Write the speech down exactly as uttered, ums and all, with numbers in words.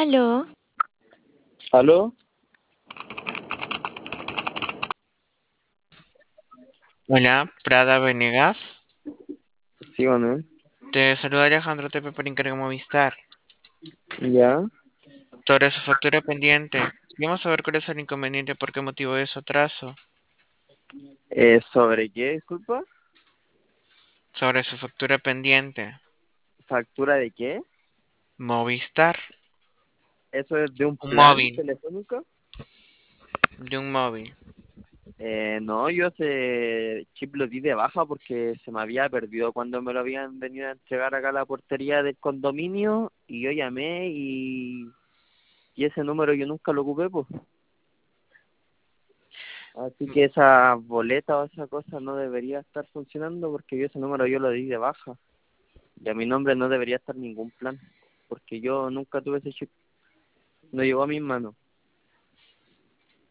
Aló, ¿Aló? Hola, Prada Venegas. ¿Sí o no? Te saluda Alejandro Tepe por Encargo Movistar. ¿Ya? Sobre su factura pendiente. Queremos saber cuál es el inconveniente, por qué motivo de su atraso. Eh, ¿sobre qué, disculpa? Sobre su factura pendiente. ¿Factura de qué? Movistar. ¿Eso es de un Un plan móvil. telefónico? De un móvil. Eh, no, yo ese chip lo di de baja porque se me había perdido cuando me lo habían venido a entregar acá a la portería del condominio y yo llamé y, y ese número yo nunca lo ocupé, pues. Así que esa boleta o esa cosa no debería estar funcionando porque yo ese número yo lo di de baja. Y a mi nombre no debería estar ningún plan porque yo nunca tuve ese chip. No llegó a mis manos.